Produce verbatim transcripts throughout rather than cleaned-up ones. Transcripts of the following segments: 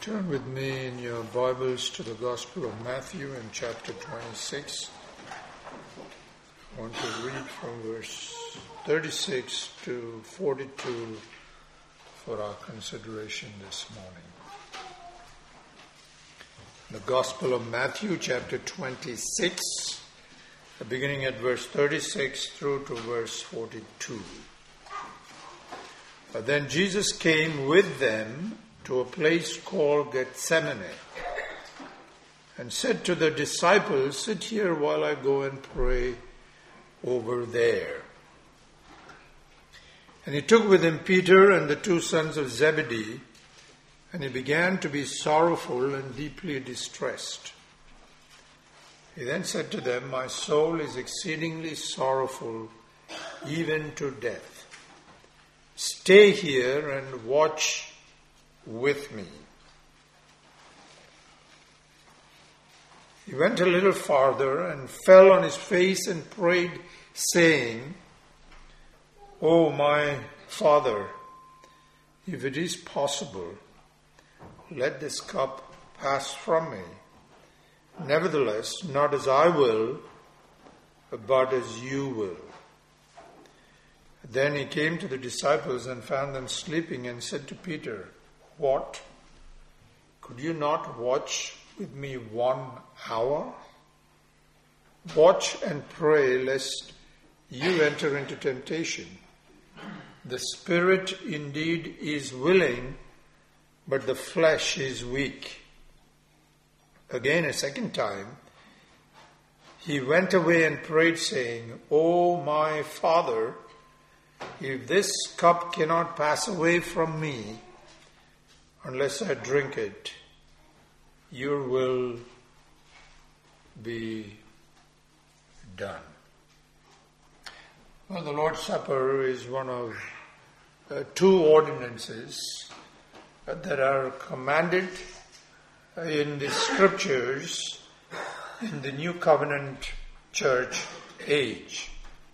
Turn with me in your Bibles to the Gospel of Matthew in chapter twenty-six. I want to read from verse thirty-six to forty-two for our consideration this morning. The Gospel of Matthew chapter twenty-six, beginning at verse thirty-six through to verse forty-two. But then Jesus came with them to a place called Gethsemane, and said to the disciples, "Sit here while I go and pray over there." And he took with him Peter and the two sons of Zebedee, and he began to be sorrowful and deeply distressed. He then said to them, "My soul is exceedingly sorrowful, even to death. Stay here and watch with me." He went a little farther and fell on his face and prayed, saying, "O my Father, if it is possible, let this cup pass from me. Nevertheless, not as I will, but as you will." Then he came to the disciples and found them sleeping, and said to Peter, "What? Could you not watch with me one hour? Watch and pray, lest you enter into temptation. The spirit indeed is willing, but the flesh is weak." Again, a second time, he went away and prayed, saying, "O my Father, if this cup cannot pass away from me unless I drink it, your will be done." Well, the Lord's Supper is one of uh, two ordinances uh, that are commanded in the Scriptures in the New Covenant Church age.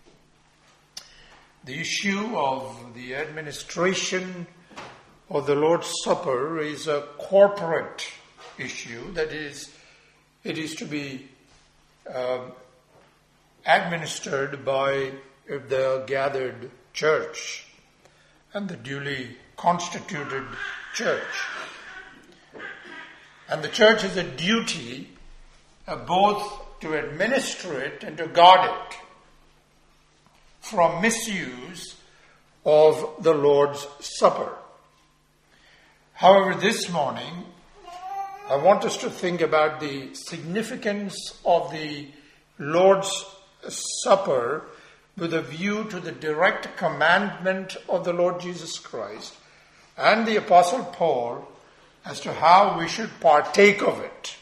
The issue of the administration of the Lord's Supper is a corporate issue. That is, it is to be um, administered by the gathered church and the duly constituted church. And the church has a duty uh, both to administer it and to guard it from misuse of the Lord's Supper. However, this morning, I want us to think about the significance of the Lord's Supper with a view to the direct commandment of the Lord Jesus Christ and the Apostle Paul as to how we should partake of it.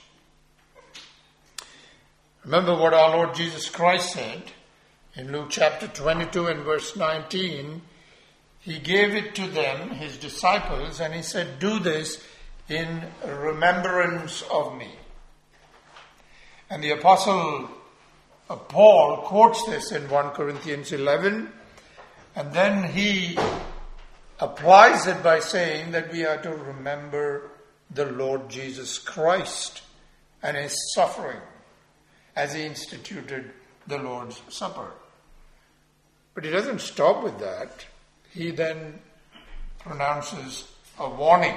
Remember what our Lord Jesus Christ said in Luke chapter twenty-two and verse nineteen. He gave it to them, his disciples, and he said, "Do this in remembrance of me." And the Apostle Paul quotes this in First Corinthians eleven, and then he applies it by saying that we are to remember the Lord Jesus Christ and his suffering as he instituted the Lord's Supper. But he doesn't stop with that. He then pronounces a warning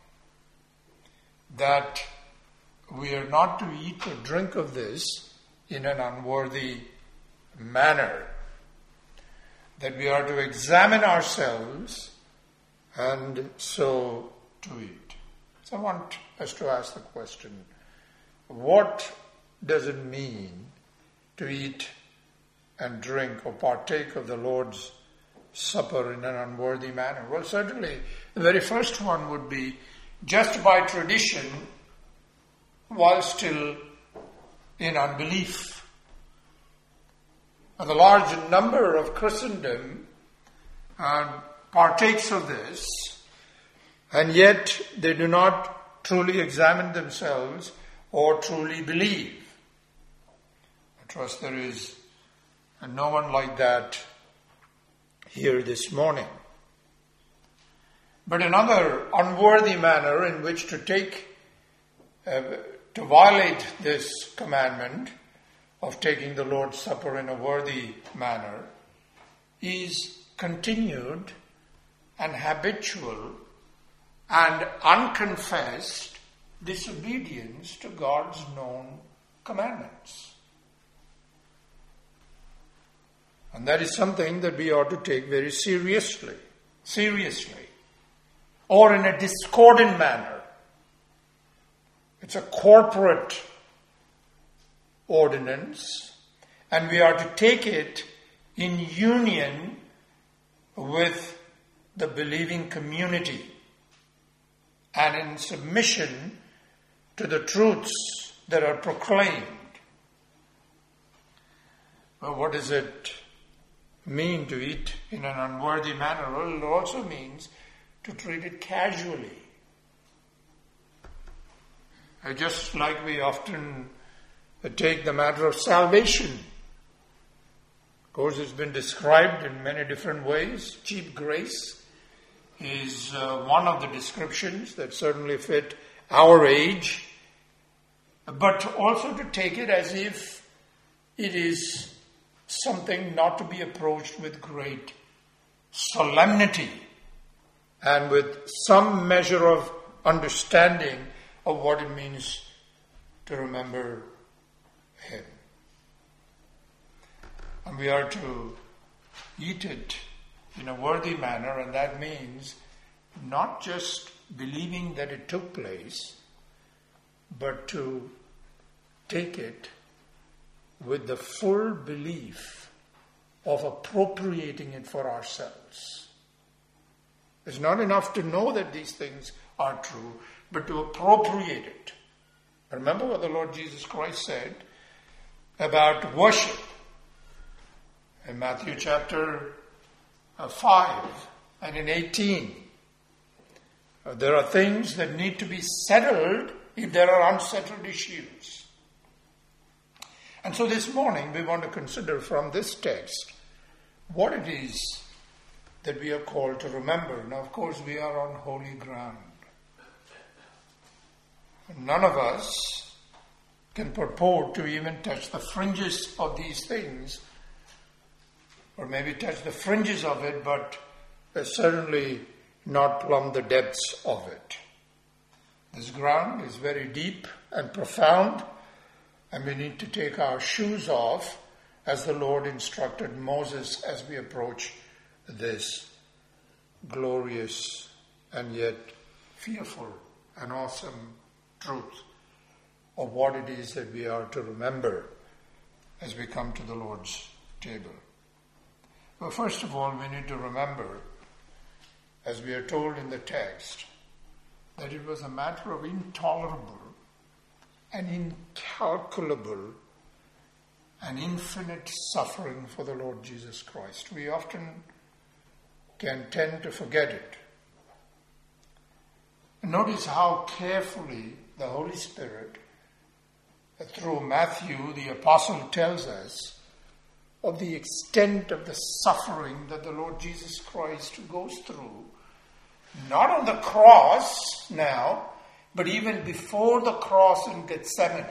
that we are not to eat or drink of this in an unworthy manner, that we are to examine ourselves and so to eat. So I want us to ask the question, what does it mean to eat and drink or partake of the Lord's Supper in an unworthy manner? Well, certainly the very first one would be just by tradition while still in unbelief. And the large number of Christendom uh, partakes of this, and yet they do not truly examine themselves or truly believe. I trust there is no one like that here this morning. But another unworthy manner in which to take, uh, to violate this commandment of taking the Lord's Supper in a worthy manner is continued and habitual and unconfessed disobedience to God's known commandments. And that is something that we ought to take very seriously, seriously, or in a discordant manner. It's a corporate ordinance, and we are to take it in union with the believing community and in submission to the truths that are proclaimed. Well, what does it mean to eat in an unworthy manner? Well, it also means to treat it casually. Uh, Just like we often uh, take the matter of salvation. Of course, it's been described in many different ways. Cheap grace is uh, one of the descriptions that certainly fit our age, but also to take it as if it is something not to be approached with great solemnity and with some measure of understanding of what it means to remember Him. And we are to eat it in a worthy manner, and that means not just believing that it took place, but to take it with the full belief of appropriating it for ourselves. It's not enough to know that these things are true, but to appropriate it. Remember what the Lord Jesus Christ said about worship in Matthew chapter five and in eighteen. There are things that need to be settled if there are unsettled issues. And so this morning we want to consider from this text what it is that we are called to remember. Now, of course, we are on holy ground. None of us can purport to even touch the fringes of these things, or maybe touch the fringes of it, but certainly not plumb the depths of it. This ground is very deep and profound, and we need to take our shoes off as the Lord instructed Moses as we approach this glorious and yet fearful and awesome truth of what it is that we are to remember as we come to the Lord's table. Well, first of all, we need to remember, as we are told in the text, that it was a matter of intolerable and incalculable and infinite suffering for the Lord Jesus Christ. We often can tend to forget it. Notice how carefully the Holy Spirit, through Matthew, the apostle, tells us of the extent of the suffering that the Lord Jesus Christ goes through, not on the cross now, but even before the cross in Gethsemane.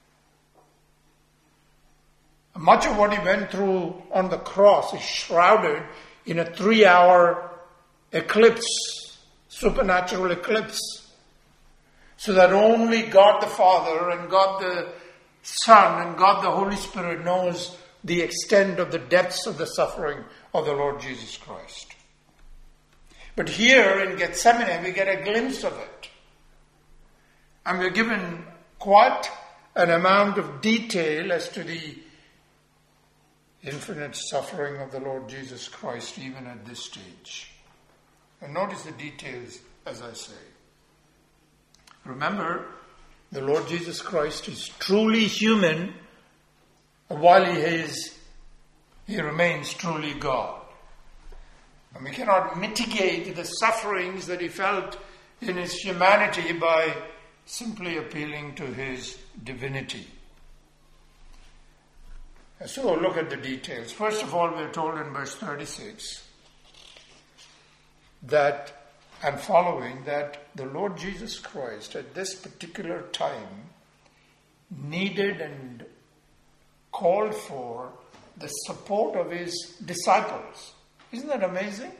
Much of what he went through on the cross is shrouded in a three-hour eclipse, supernatural eclipse, so that only God the Father and God the Son and God the Holy Spirit knows the extent of the depths of the suffering of the Lord Jesus Christ. But here in Gethsemane, we get a glimpse of it. And we're given quite an amount of detail as to the infinite suffering of the Lord Jesus Christ even at this stage. And notice the details as I say. Remember, the Lord Jesus Christ is truly human while he is, he remains truly God. And we cannot mitigate the sufferings that he felt in his humanity by simply appealing to his divinity. So look at the details. First of all, we're told in verse thirty-six that and following that the Lord Jesus Christ at this particular time needed and called for the support of his disciples. Isn't that amazing?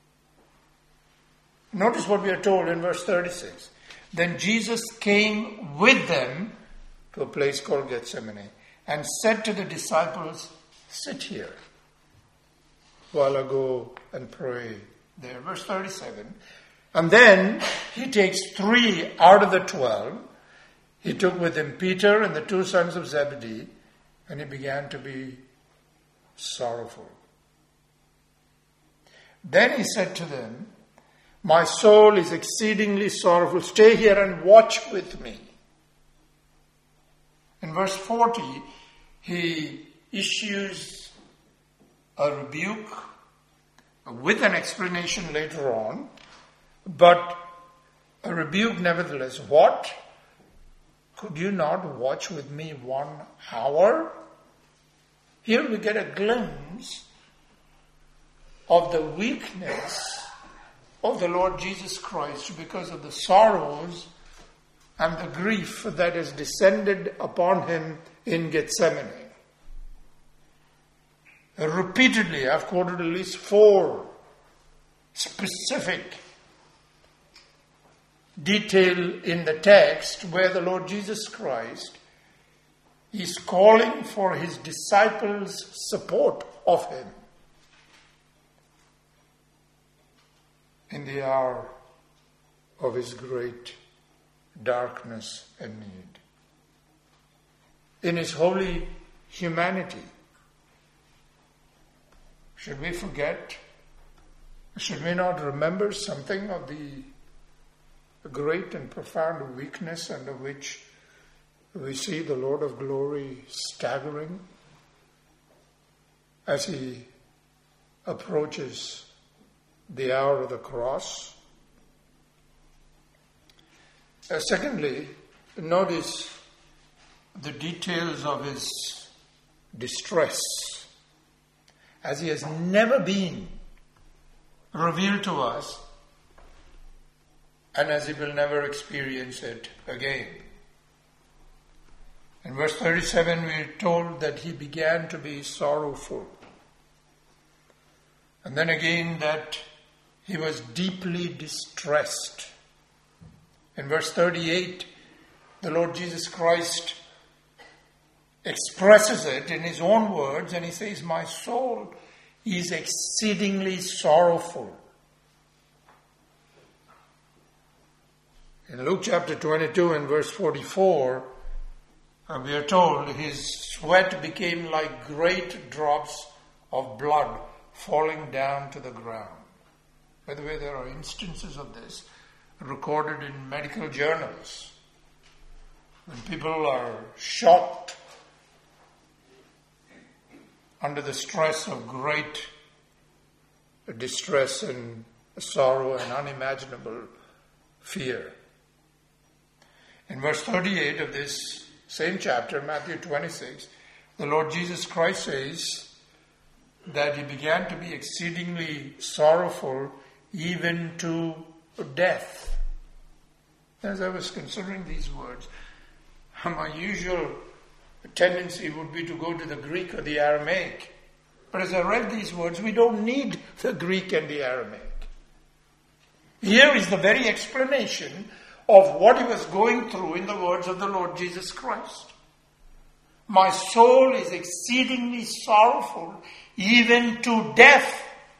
Notice what we are told in verse thirty-six. Then Jesus came with them to a place called Gethsemane and said to the disciples, sit here while I go and pray there. Verse thirty-seven. And then he takes three out of the twelve. He took with him Peter and the two sons of Zebedee, and he began to be sorrowful. Then he said to them, my soul is exceedingly sorrowful. Stay here and watch with me. In verse forty, he issues a rebuke with an explanation later on, but a rebuke nevertheless. What? Could you not watch with me one hour? Here we get a glimpse of the weakness of the Lord Jesus Christ because of the sorrows and the grief that has descended upon him in Gethsemane. Repeatedly, I've quoted at least four specific detail in the text where the Lord Jesus Christ is calling for his disciples' support of him in the hour of his great darkness and need. In his holy humanity, should we forget, should we not remember something of the great and profound weakness under which we see the Lord of glory staggering as he approaches the hour of the cross? Uh, secondly, notice the details of his distress, as he has never been revealed to us, and as he will never experience it again. In verse thirty-seven, we are told that he began to be sorrowful. And then again that he was deeply distressed. In verse thirty-eight, the Lord Jesus Christ expresses it in his own words, and he says, my soul is exceedingly sorrowful. In Luke chapter twenty-two and verse forty-four, we are told his sweat became like great drops of blood falling down to the ground. By the way, there are instances of this recorded in medical journals. When people are shocked under the stress of great distress and sorrow and unimaginable fear. In verse thirty-eight of this same chapter, Matthew twenty-six, the Lord Jesus Christ says that he began to be exceedingly sorrowful even to death. As I was considering these words, my usual tendency would be to go to the Greek or the Aramaic. But as I read these words, we don't need the Greek and the Aramaic. Here is the very explanation of what he was going through in the words of the Lord Jesus Christ. My soul is exceedingly sorrowful, even to death.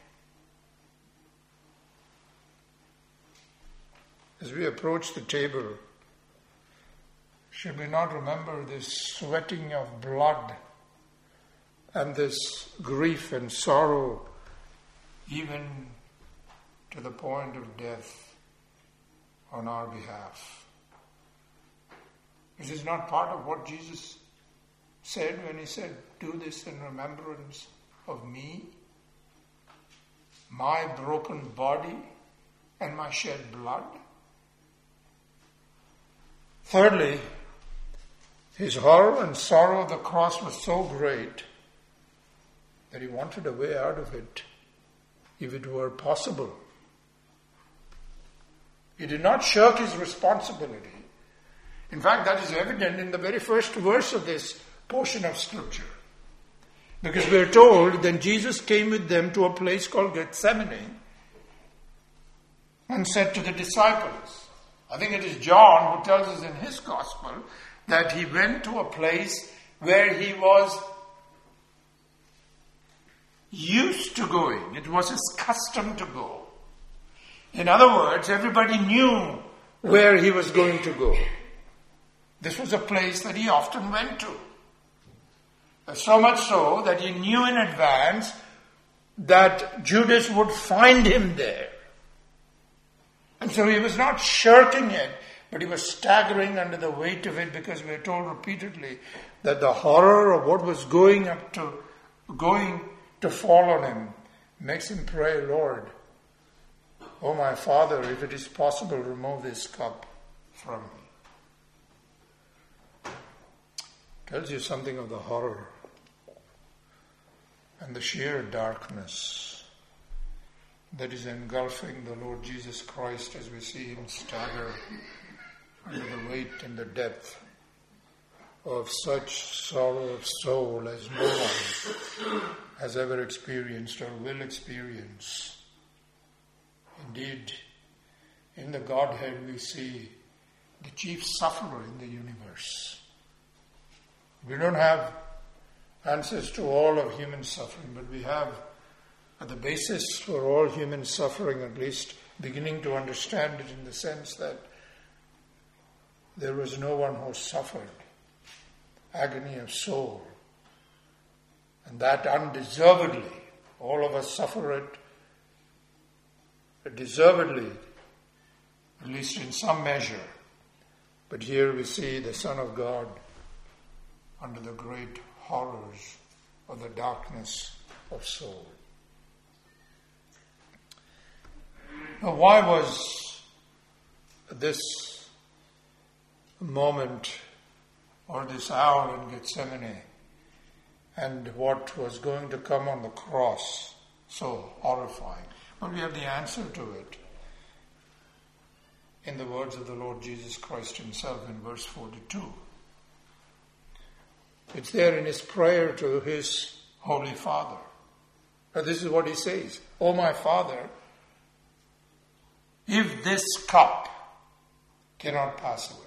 As we approach the table, should we not remember this sweating of blood and this grief and sorrow, even to the point of death on our behalf? This is not part of what Jesus said when he said, do this in remembrance of me, my broken body and my shed blood. Thirdly, his horror and sorrow of the cross was so great that he wanted a way out of it, if it were possible. He did not shirk his responsibility. In fact, that is evident in the very first verse of this portion of Scripture. Because we are told, then Jesus came with them to a place called Gethsemane and said to the disciples, I think it is John who tells us in his gospel that he went to a place where he was used to going. It was his custom to go. In other words, everybody knew where he was going to go. This was a place that he often went to. So much so that he knew in advance that Judas would find him there. And so he was not shirking it, but he was staggering under the weight of it, because we are told repeatedly that the horror of what was going up to, going to fall on him makes him pray, Lord, oh my Father, if it is possible, remove this cup from me. Tells you something of the horror and the sheer darkness that is engulfing the Lord Jesus Christ as we see him stagger under the weight and the depth of such sorrow of soul as no one has ever experienced or will experience. Indeed, in the Godhead we see the chief sufferer in the universe. We don't have answers to all of human suffering, but we have at the basis for all human suffering, at least beginning to understand it in the sense that there was no one who suffered agony of soul, and that undeservedly. All of us suffer it deservedly, at least in some measure. But here we see the Son of God under the great horrors of the darkness of soul. Now, why was this moment or this hour in Gethsemane and what was going to come on the cross so horrifying? Well, we have the answer to it in the words of the Lord Jesus Christ himself in verse forty-two. It's there in his prayer to his Holy Father. Now, this is what he says, "O my Father, if this cup cannot pass away,"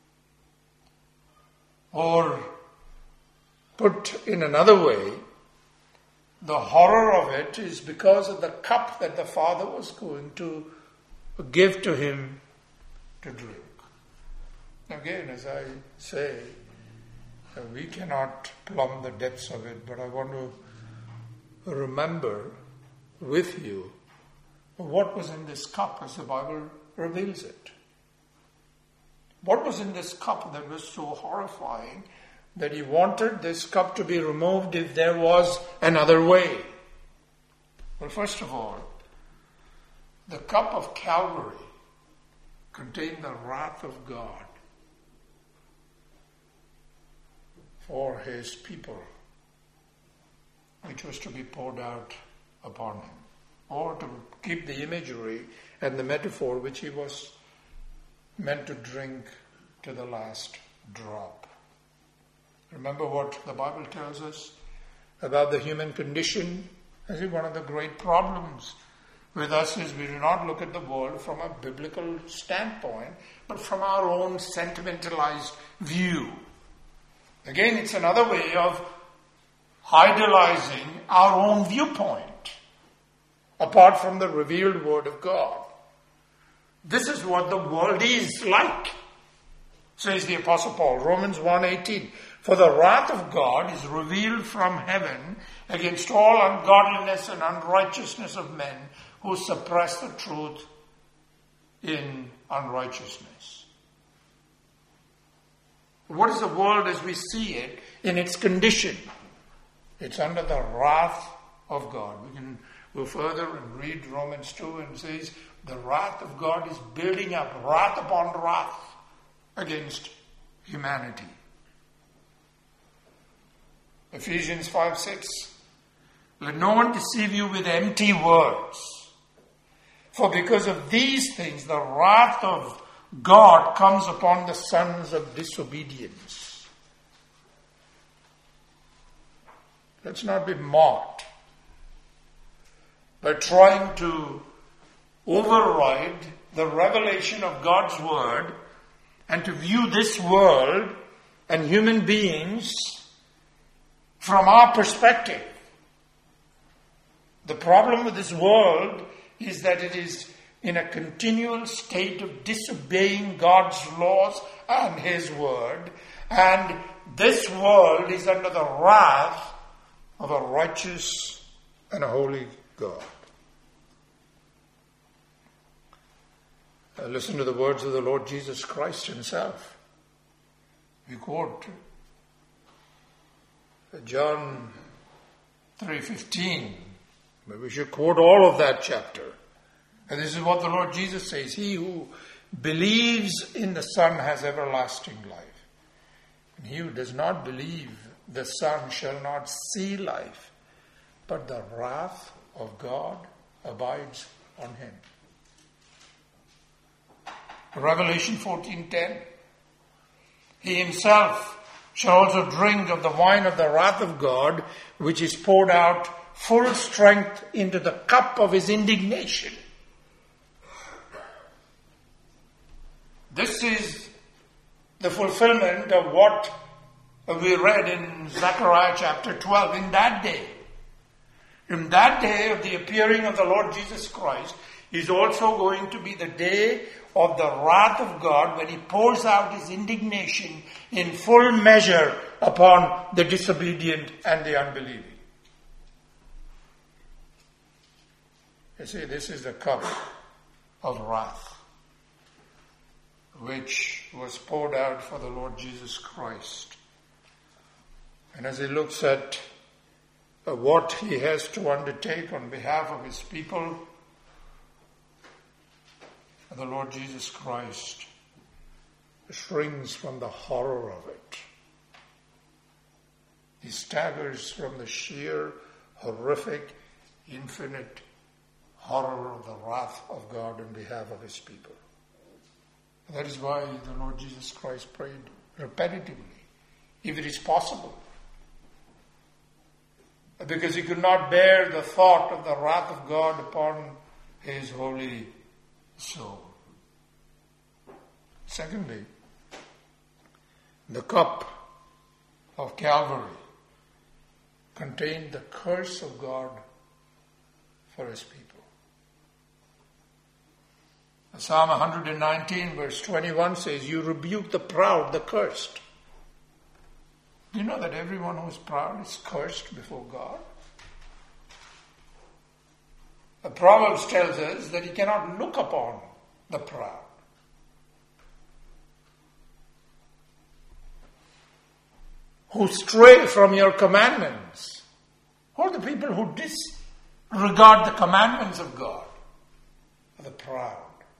or put in another way, the horror of it is because of the cup that the Father was going to give to him to drink. Again, as I say, we cannot plumb the depths of it, but I want to remember with you what was in this cup as the Bible reveals it. What was in this cup that was so horrifying that he wanted this cup to be removed if there was another way? Well, first of all, the cup of Calvary contained the wrath of God for his people, which was to be poured out upon him. Or to keep the imagery and the metaphor, which he was meant to drink to the last drop. Remember what the Bible tells us about the human condition? I think one of the great problems with us is we do not look at the world from a biblical standpoint, but from our own sentimentalized view. Again, it's another way of idolizing our own viewpoint, apart from the revealed Word of God. This is what the world is like, says the Apostle Paul, Romans one eighteen. For the wrath of God is revealed from heaven against all ungodliness and unrighteousness of men who suppress the truth in unrighteousness. What is the world as we see it in its condition? It's under the wrath of God. We can go further and read Romans two, and it says the wrath of God is building up wrath upon wrath against humanity. Ephesians five six. Let no one deceive you with empty words. For because of these things, the wrath of God comes upon the sons of disobedience. Let's not be mocked by trying to override the revelation of God's word and to view this world and human beings from our perspective. The problem with this world is that it is in a continual state of disobeying God's laws and His word, and this world is under the wrath of a righteous and a holy God. Uh, listen to the words of the Lord Jesus Christ Himself. We quote John three fifteen. But we should quote all of that chapter. And this is what the Lord Jesus says. He who believes in the Son has everlasting life. And he who does not believe the Son shall not see life, but the wrath of God abides on him. Revelation fourteen ten. He himself shall also drink of the wine of the wrath of God, which is poured out full strength into the cup of his indignation. This is the fulfillment of what we read in Zechariah chapter twelve. In that day, in that day of the appearing of the Lord Jesus Christ, is also going to be the day of the wrath of God, when He pours out His indignation in full measure upon the disobedient and the unbelieving. You see, this is the cup of wrath which was poured out for the Lord Jesus Christ. And as He looks at uh, what He has to undertake on behalf of His people, the Lord Jesus Christ shrinks from the horror of it. He staggers from the sheer, horrific, infinite horror of the wrath of God on behalf of His people. That is why the Lord Jesus Christ prayed repetitively, if it is possible. Because He could not bear the thought of the wrath of God upon His holy soul. Secondly, the cup of Calvary contained the curse of God for His people. Psalm one nineteen verse twenty-one says, "You rebuke the proud, the cursed." Do you know that everyone who is proud is cursed before God? The Proverbs tells us that He cannot look upon the proud. Who stray from your commandments. Who are the people who disregard the commandments of God? The proud.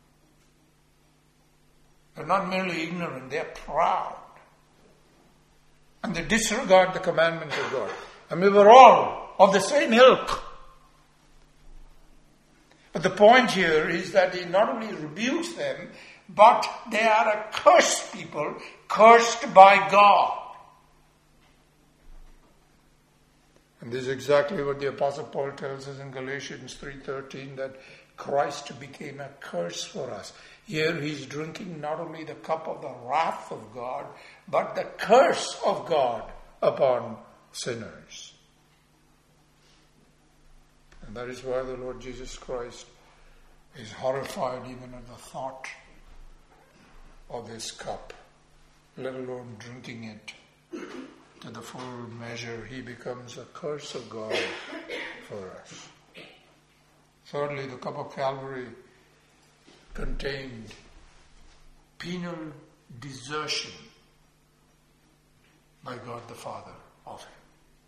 They're not merely ignorant, they're proud. And they disregard the commandments of God. And we were all of the same ilk. But the point here is that He not only rebukes them, but they are a cursed people, cursed by God. And this is exactly what the Apostle Paul tells us in Galatians three thirteen, that Christ became a curse for us. Here He's drinking not only the cup of the wrath of God, but the curse of God upon sinners. And that is why the Lord Jesus Christ is horrified even at the thought of this cup, let alone drinking it to the full measure. He becomes a curse of God for us. Thirdly, the cup of Calvary contained penal desertion by God the Father of Him.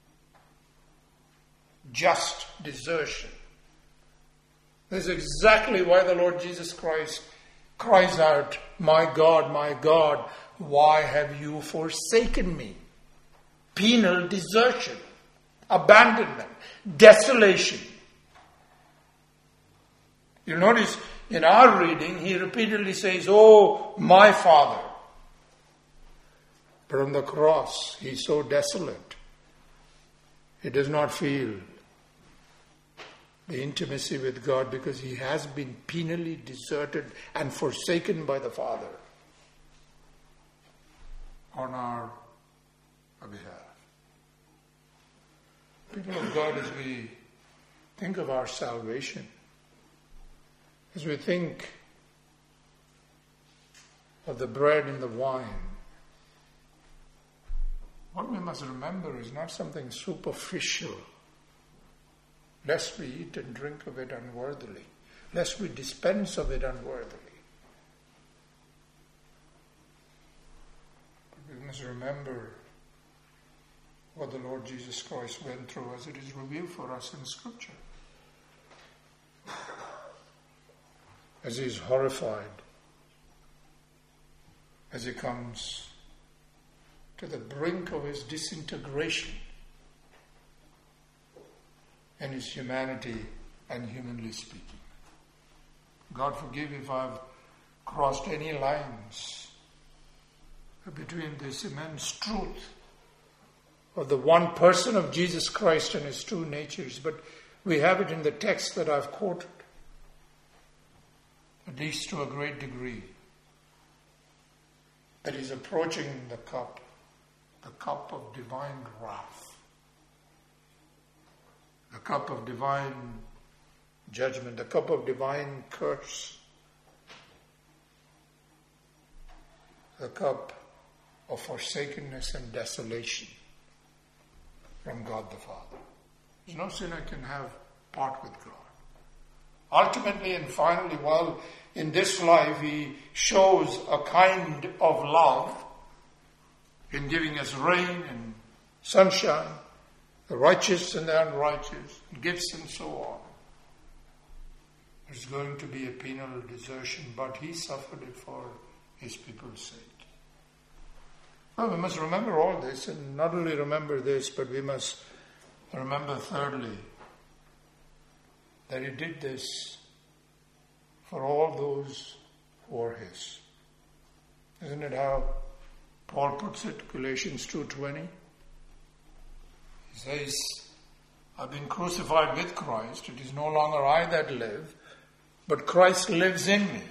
Just desertion. This is exactly why the Lord Jesus Christ cries out, "My God, my God, why have you forsaken me?" Penal desertion, abandonment, desolation. You'll notice in our reading, he repeatedly says, "Oh, my Father." But on the cross, he's so desolate. He does not feel the intimacy with God because he has been penally deserted and forsaken by the Father on our behalf. People of God, as we think of our salvation, as we think of the bread and the wine, what we must remember is not something superficial, lest we eat and drink of it unworthily, lest we dispense of it unworthily. But we must remember what the Lord Jesus Christ went through as it is revealed for us in Scripture. As he is horrified, as he comes to the brink of his disintegration in his humanity and humanly speaking. God forgive if I've crossed any lines between this immense truth of the one person of Jesus Christ and his two natures, but we have it in the text that I've quoted, at least to a great degree, that he's approaching the cup, the cup of divine wrath, the cup of divine judgment, the cup of divine curse, the cup of forsakenness and desolation from God the Father. There's no sinner can have part with God. Ultimately and finally, while in this life he shows a kind of love in giving us rain and sunshine, the righteous and the unrighteous, gifts and so on, there's going to be a penal desertion, but he suffered it for his people's sake. Well, we must remember all this, and not only remember this, but we must remember thirdly, that he did this for all those who are his. Isn't it how Paul puts it, Galatians two twenty? He says, I've been crucified with Christ. It is no longer I that live, but Christ lives in me.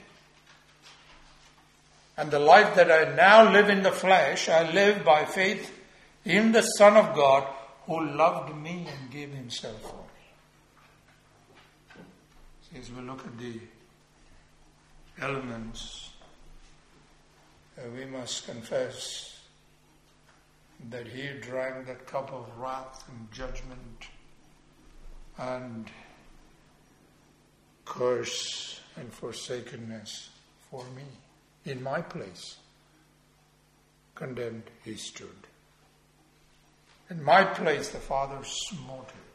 And the life that I now live in the flesh, I live by faith in the Son of God who loved me and gave himself for me. So as we look at the elements, uh, we must confess that he drank that cup of wrath and judgment and curse and forsakenness for me. In my place, condemned he stood. In my place, the Father smote him.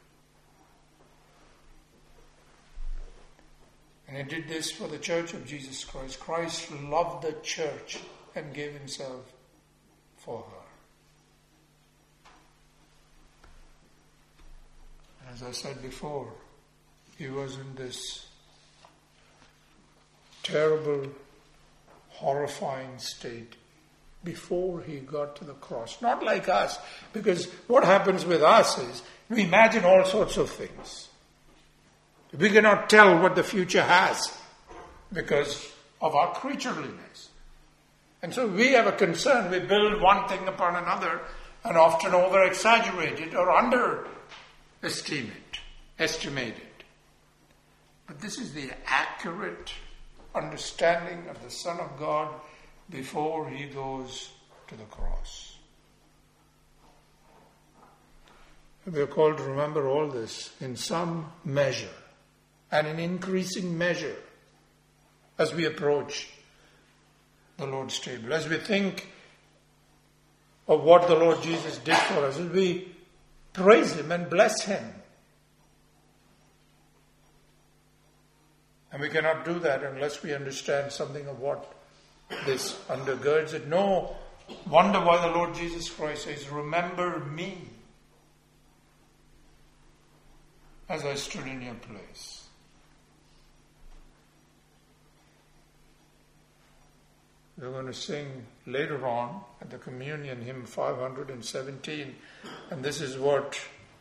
And he did this for the church of Jesus Christ. Christ loved the church and gave himself for her. As I said before, he was in this terrible, horrifying state before he got to the cross. Not like us, because what happens with us is we imagine all sorts of things. We cannot tell what the future has because of our creatureliness. And so we have a concern. We build one thing upon another and often over-exaggerate it or underestimate it, estimate it. But this is the accurate understanding of the Son of God before he goes to the cross. We are called to remember all this in some measure and in increasing measure as we approach the Lord's table, as we think of what the Lord Jesus did for us, as we praise him and bless him. And we cannot do that unless we understand something of what this undergirds it. No wonder why the Lord Jesus Christ says, remember me as I stood in your place. We're going to sing later on at the communion hymn five hundred seventeen. And this is what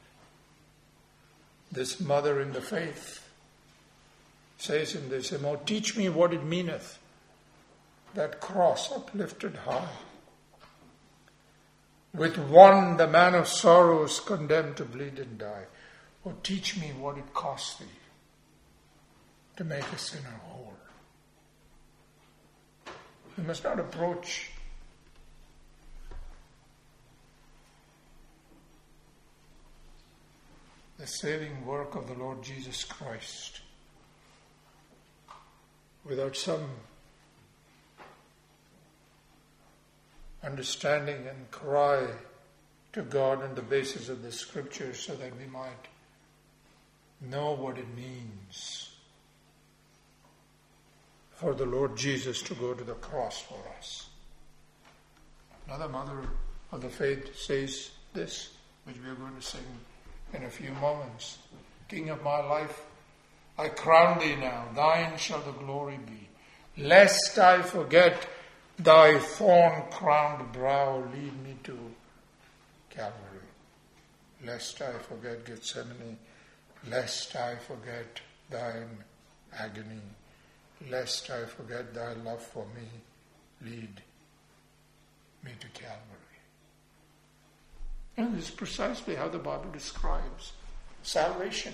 this mother in the faith says in this hymn. Oh, teach me what it meaneth, that cross uplifted high. With one the man of sorrows condemned to bleed and die. Oh, teach me what it cost thee to make a sinner whole. We must not approach the saving work of the Lord Jesus Christ without some understanding and cry to God on the basis of the Scriptures so that we might know what it means for the Lord Jesus to go to the cross for us. Another mother of the faith says this, which we are going to sing in a few moments. King of my life, I crown thee now, thine shall the glory be. Lest I forget thy thorn-crowned brow, lead me to Calvary. Lest I forget Gethsemane, lest I forget thine agony, lest I forget thy love for me, lead me to Calvary. And this is precisely how the Bible describes salvation.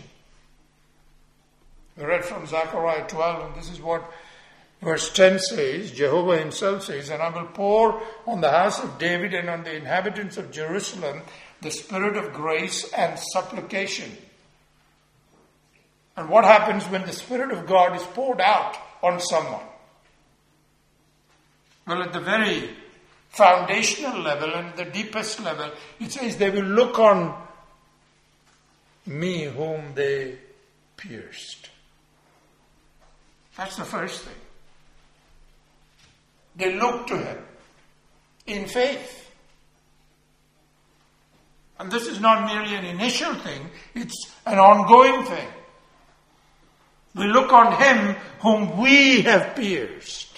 We read from Zechariah twelve, and this is what verse ten says. Jehovah himself says, and I will pour on the house of David and on the inhabitants of Jerusalem the spirit of grace and supplication. And what happens when the Spirit of God is poured out on someone? Well, at the very foundational level and at the deepest level, it says they will look on me whom they pierced. That's the first thing. They look to him in faith. And this is not merely an initial thing, it's an ongoing thing. We look on him whom we have pierced.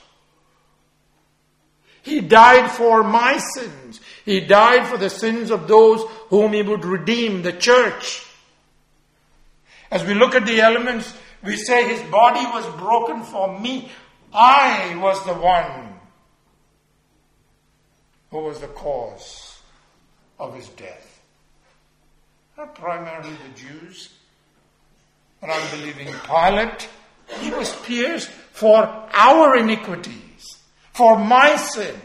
He died for my sins. He died for the sins of those whom he would redeem, the church. As we look at the elements, we say his body was broken for me. I was the one who was the cause of his death. Not primarily the Jews, an unbelieving Pilate. He was pierced for our iniquities, for my sin.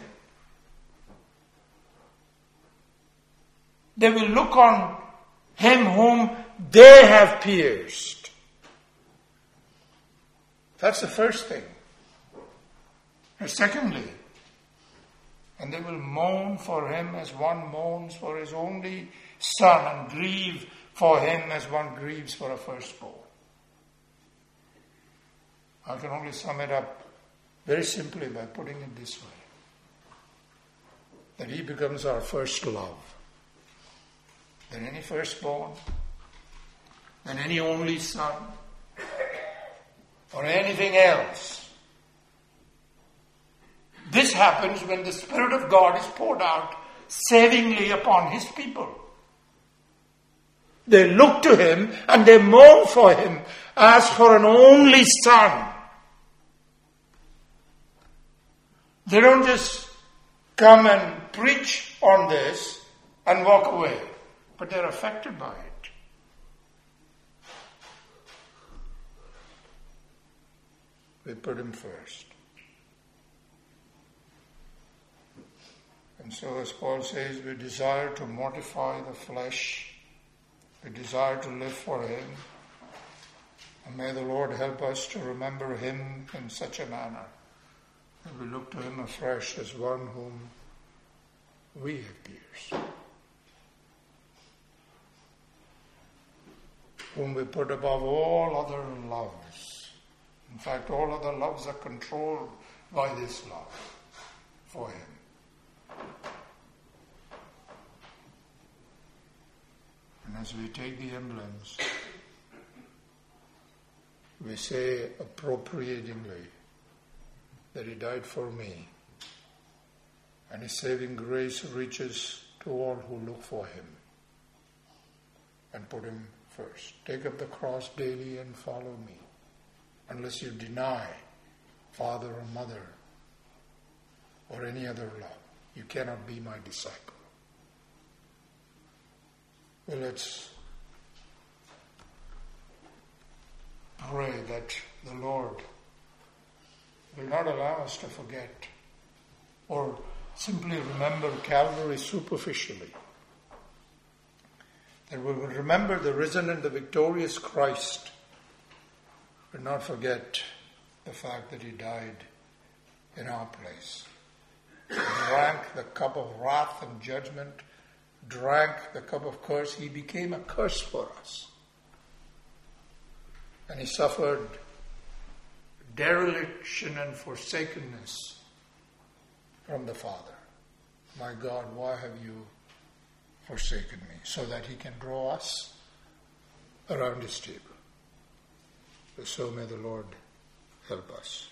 They will look on him whom they have pierced. That's the first thing. And secondly, and they will mourn for him as one mourns for his only son, and grieve for him as one grieves for a firstborn. I can only sum it up very simply by putting it this way. That he becomes our first love. Than any firstborn, than any only son, or anything else. This happens when the Spirit of God is poured out savingly upon his people. They look to him and they mourn for him as for an only son. They don't just come and preach on this and walk away, but they're affected by it. We put him first. And so, as Paul says, we desire to mortify the flesh. We desire to live for him. And may the Lord help us to remember him in such a manner that we look to him afresh as one whom we have pierced, whom we put above all other loves. In fact, all other loves are controlled by this love for him. And as we take the emblems, we say appropriatingly that he died for me, And His saving grace reaches to all who look for Him and put Him first. Take up the cross daily and follow me. Unless you deny father or mother or any other love, you cannot be my disciple. Well, let's pray that the Lord will not allow us to forget or simply remember Calvary superficially. That we will remember the risen and the victorious Christ, but not forget the fact that He died in our place. He drank the cup of wrath and judgment, drank the cup of curse. He became a curse for us. And He suffered dereliction and forsakenness from the Father. My God, why have you forsaken me? So that He can draw us around His table. So may the Lord help us.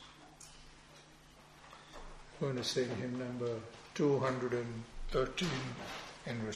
We're going to sing hymn number two hundred thirteen in